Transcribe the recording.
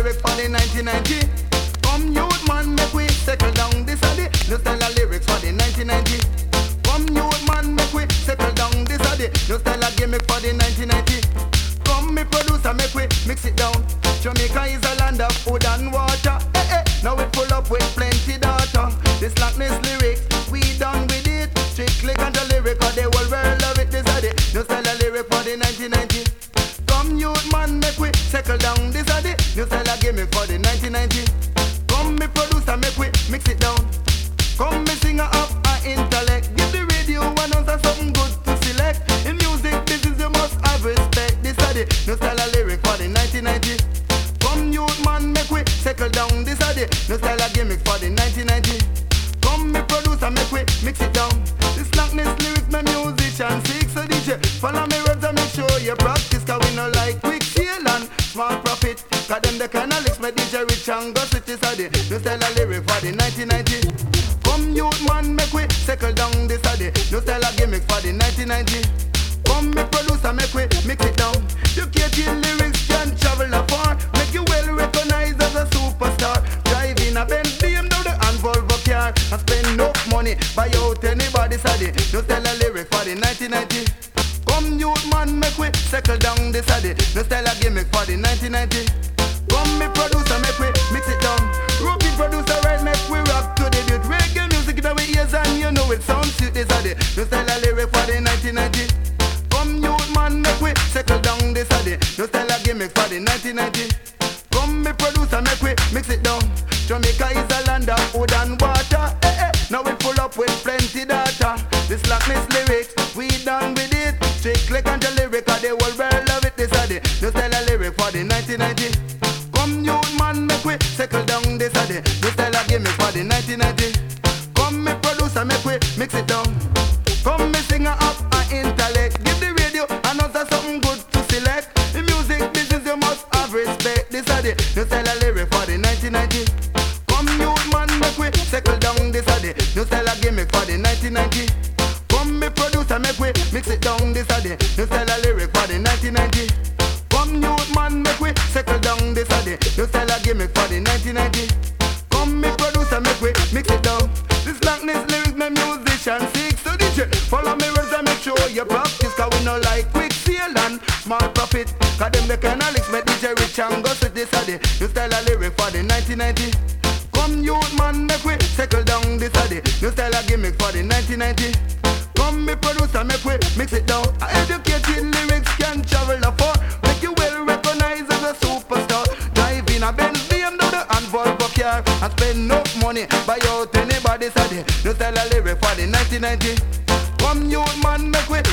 lyric for the 1990. Come youth man, make we settle down. This are the new style of lyrics for the 1990. Come youth man, make we settle down. This are the new style of gimmick for the 1990. Come me producer, make we mix it down. Jamaica is a land of food and water. Now we pull up with plenty data. This slackness lyrics, we done with it. Strictly country lyric, cause the whole world love it. This are the new style of lyric for the 1990. Come youth man, make we settle down. This are the new style of gimmick for the 1990. Come me producer, make we mix it down. Come me singer up our intellect. Give the radio one ounce of something good to select. In music business you must have respect. This are the new style of lyric for the 1990. Come youth man, make we settle down. This are the new style of gimmick for the 1990. Come me producer, make we mix it down. This slackness lyrics my musician seek. So DJ, follow me words and make sure you practice. Cause we no like quick sale and small profit. Cause them the kind of licks my DJ rich and gossip. This are the new style of lyric for the 1990. Come youth man, make we settle down. This are the new style of gimmick for the 1990. Come me producer, make we mix it down. You catchy lyrics can travel afar. Make you well recognized as a superstar. Driving a Benz, BMW and Volvo car. And spend enough money, buy out anybody. This are the new style of lyric for the 1990. Come youth man, make we settle down. This are the new style of gimmick for the 1990. Come me producer, make we mix it down. Rookie producer, right, make we rock to the beat. Reggae music in our ears and you know it sounds sweet. This are the new style of lyric for the 1990. Come youth man, make we settle down. This are the new style of gimmick for the 1990. Come me producer, make we mix it down. Jamaica is a land of food and water. Now we pull up with plenty data. This slackness lyrics, we done with it. Strictly country lyric, cause the whole world love it. This are the new style of lyric for the 1990. Come youth man, make we settle down. This are the new style of gimmick for the 1990. Come me producer, make we mix it down. Come me singer up our intellect. Give the radio and us something good to select. In music business you must have respect. This are the new style of lyric for the 1990. Come youth man, make we settle down. This are the new style of gimmick for the 1990. Come me producer, make we mix it down. This are the new style of lyric for the 1990. Come youth man, make we settle down. This are the new style of gimmick for the 1990. Come me producer, make we mix it down. This slackness lyrics my musician seek. So DJ, follow me words and make sure you practice. Cause we no like quick sale and small profit. Cause them the kind of licks make DJ rich and gossip. This are the new style of lyric for the 1990. Come youth man, make we settle down. This are the new style of gimmick for the 1990. Come me producer, make we mix it down. Educated lyrics can travel afar. Make you well recognized as a superstar. Driving a Benz, BMW and Volvo car. And spend enough money, buy out anybody. This are the new style of lyric for the 1990. Come youth man, make we